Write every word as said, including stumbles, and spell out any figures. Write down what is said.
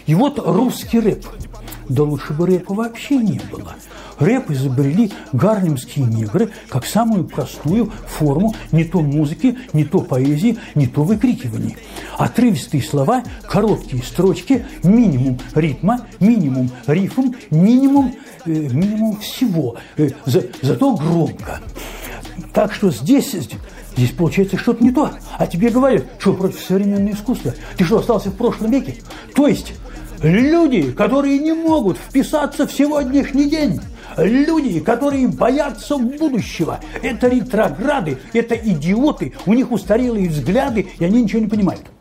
И вот русский рэп. Да лучше бы рэпа вообще не было. Рэп изобрели гарлемские негры как самую простую форму не то музыки, не то поэзии, не то выкрикиваний. Отрывистые слова, короткие строчки, минимум ритма, минимум рифм, минимум, э, минимум всего. Э, за, зато громко. Так что здесь, здесь получается что-то не то. А тебе говорят, что против современного искусства? Ты что, остался в прошлом веке? То есть люди, которые не могут вписаться в сегодняшний день, люди, которые боятся будущего, это ретрограды, это идиоты, у них устарелые взгляды, и они ничего не понимают.